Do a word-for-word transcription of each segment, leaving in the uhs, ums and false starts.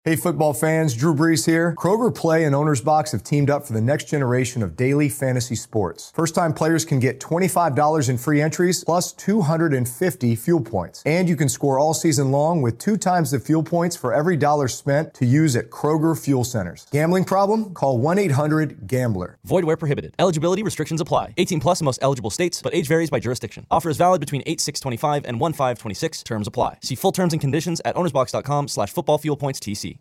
Hey football fans, Drew Brees here. Kroger Play and Owner's Box have teamed up for the next generation of daily fantasy sports. First-time players can get twenty-five dollars in free entries plus two hundred fifty fuel points. And you can score all season long with two times the fuel points for every dollar spent to use at Kroger Fuel Centers. Gambling problem? Call one eight hundred gambler. Void where prohibited. Eligibility restrictions apply. eighteen plus in most eligible states, but age varies by jurisdiction. Offer is valid between eight six twenty-five and one five twenty-six. Terms apply. See full terms and conditions at ownersbox.com slash football fuel points TC.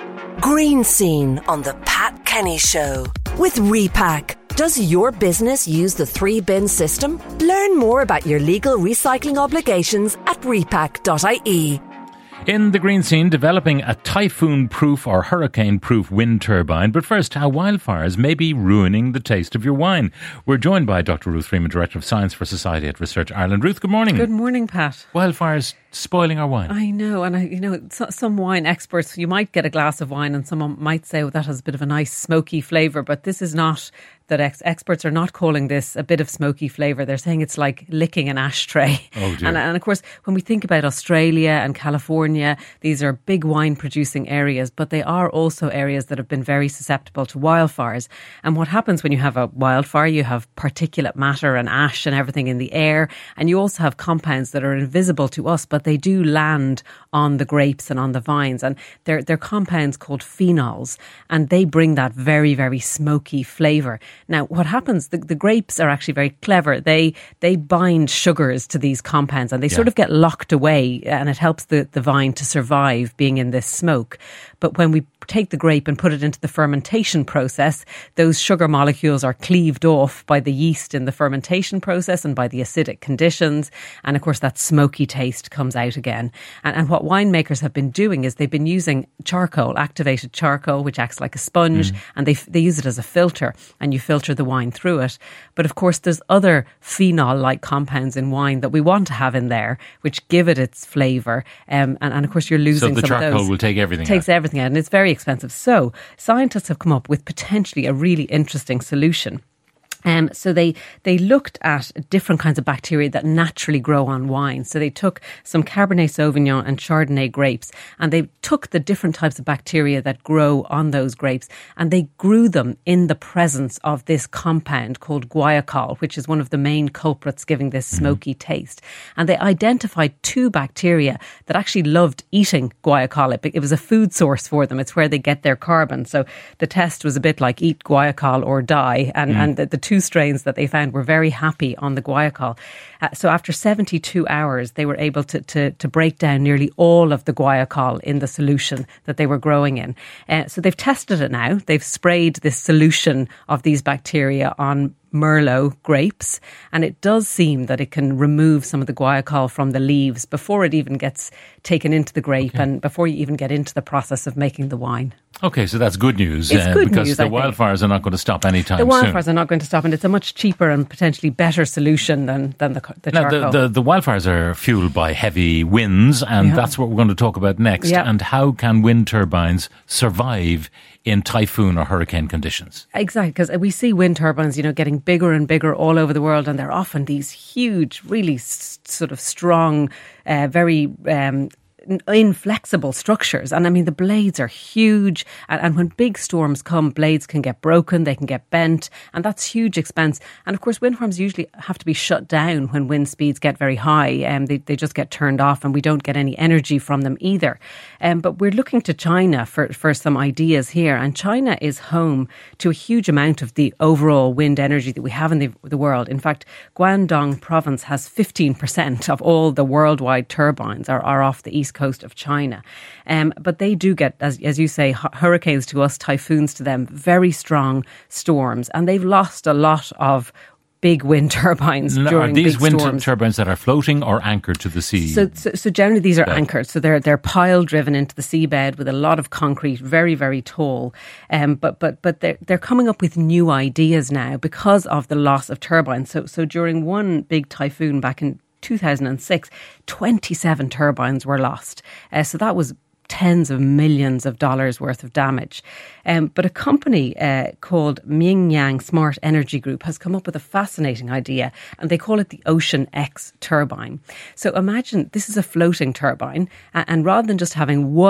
Green Scene on the Pat Kenny Show with Repack. Does your business use the three-bin system? Learn more about your legal recycling obligations at repack dot I E. In the Green Scene, developing a typhoon-proof or hurricane-proof wind turbine. But first, how wildfires may be ruining the taste of your wine. We're joined by Doctor Ruth Freeman, Director of Science for Society at Research Ireland. Ruth, good morning. Good morning, Pat. Wildfires spoiling our wine. I know, and I, you know, so, some wine experts, you might get a glass of wine and someone might say, oh, that has a bit of a nice smoky flavour, but this is not, that ex- experts are not calling this a bit of smoky flavour. They're saying it's like licking an ashtray. Oh dear. And, and of course, when we think about Australia and California, these are big wine producing areas, but they are also areas that have been very susceptible to wildfires. And what happens when you have a wildfire, you have particulate matter and ash and everything in the air, and you also have compounds that are invisible to us, but they do land on the grapes and on the vines, and they're, they're compounds called phenols, and they bring that very, very smoky flavour. Now, what happens, the, the grapes are actually very clever. They they bind sugars to these compounds and they yeah. sort of get locked away, and it helps the, the vine to survive being in this smoke. But when we take the grape and put it into the fermentation process, those sugar molecules are cleaved off by the yeast in the fermentation process and by the acidic conditions. And of course, that smoky taste comes out again. And, and what winemakers have been doing is they've been using charcoal, activated charcoal, which acts like a sponge, mm. and they they use it as a filter, and you filter the wine through it. But of course, there's other phenol-like compounds in wine that we want to have in there, which give it its flavour. Um, and, and of course, you're losing some of those. So the charcoal will take everything Takes out. everything out, and it's very expensive. So scientists have come up with potentially a really interesting solution. Um, so they, they looked at different kinds of bacteria that naturally grow on wine. So they took some Cabernet Sauvignon and Chardonnay grapes, and they took the different types of bacteria that grow on those grapes, and they grew them in the presence of this compound called guaiacol, which is one of the main culprits giving this smoky mm. taste. And they identified two bacteria that actually loved eating guaiacol. It, it was a food source for them. It's where they get their carbon. So the test was a bit like eat guaiacol or die, and, mm. and the, the two Two strains that they found were very happy on the guaiacol. Uh, so after seventy-two hours, they were able to, to, to break down nearly all of the guaiacol in the solution that they were growing in. Uh, so they've tested it now. They've sprayed this solution of these bacteria on Merlot grapes, and it does seem that it can remove some of the guaiacol from the leaves before it even gets taken into the grape okay. and before you even get into the process of making the wine. Okay, so that's good news. It's uh, good because news, the I wildfires think. are not going to stop anytime soon. The wildfires soon. are not going to stop, and it's a much cheaper and potentially better solution than, than the, the now, charcoal. The, the, the wildfires are fueled by heavy winds, and yeah. that's what we're going to talk about next. Yeah. And how can wind turbines survive in typhoon or hurricane conditions? Exactly, because we see wind turbines, you know, getting bigger and bigger all over the world, and they're often these huge, really s- sort of strong, uh, very um, inflexible structures. And I mean, the blades are huge, and, and when big storms come, blades can get broken, they can get bent, and that's huge expense. And of course, wind farms usually have to be shut down when wind speeds get very high, and um, they, they just get turned off, and we don't get any energy from them either. Um, but we're looking to China for, for some ideas here, and China is home to a huge amount of the overall wind energy that we have in the, the world. In fact, Guangdong province has fifteen percent of all the worldwide turbines are, are off the east coast of China. Um, but they do get, as, as you say, hu- hurricanes to us, typhoons to them, very strong storms. And they've lost a lot of big wind turbines no, during are these big wind storms. turbines that are floating or anchored to the sea? So, so, so generally these are yeah. anchored. So they're they're pile driven into the seabed with a lot of concrete, very very tall. Um, but but but they're they're coming up with new ideas now because of the loss of turbines. So so during one big typhoon back in two thousand six, twenty-seven turbines were lost. Uh, so that was tens of millions of dollars worth of damage. Um, but a company uh, called Mingyang Smart Energy Group has come up with a fascinating idea, and they call it the Ocean X turbine. So imagine this is a floating turbine, and, and rather than just having one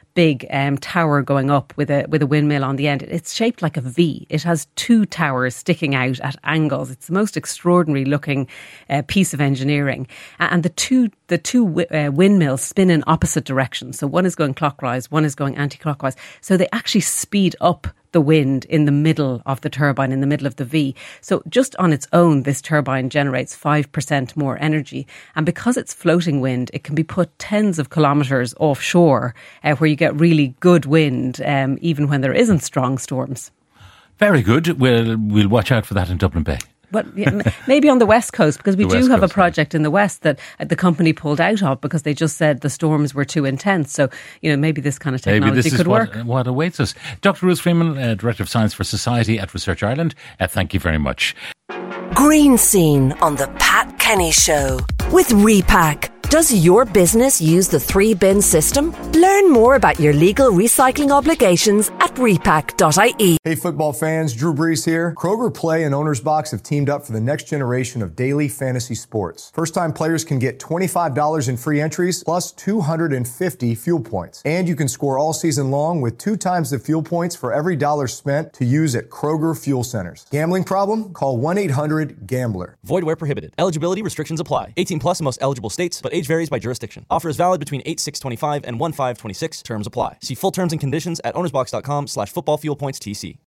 big um, tower going up with a with a windmill on the end. It's shaped like a V. It has two towers sticking out at angles. It's the most extraordinary looking uh, piece of engineering. And the two the two w- uh, windmills spin in opposite directions. So one is going clockwise, one is going anti-clockwise. So they actually speed up the wind in the middle of the turbine, in the middle of the V. So just on its own, this turbine generates five percent more energy. And because it's floating wind, it can be put tens of kilometres offshore uh, where you get really good wind, um, even when there isn't strong storms. Very good. We'll, we'll watch out for that in Dublin Bay. But yeah, maybe on the West Coast, because we The do West have Coast, a project in the West that the company pulled out of because they just said the storms were too intense. So, you know, maybe this kind of technology maybe this could is what, work. what awaits us. Doctor Ruth Freeman, uh, Director of Science for Society at Research Ireland, uh, thank you very much. Green Scene on the Pat Kenny Show with Repack. Does your business use the three-bin system? Learn more about your legal recycling obligations at repack dot I E. Hey football fans, Drew Brees here. Kroger Play and Owner's Box have teamed up for the next generation of daily fantasy sports. First-time players can get twenty-five dollars in free entries plus two hundred fifty fuel points. And you can score all season long with two times the fuel points for every dollar spent to use at Kroger Fuel Centers. Gambling problem? Call one eight hundred gambler. Void where prohibited. Eligibility restrictions apply. eighteen plus in most eligible states, but age varies by jurisdiction. Offer is valid between eight six twenty-five and one five twenty-six. Terms apply. See full terms and conditions at ownersbox dot com slash football fuel points T C.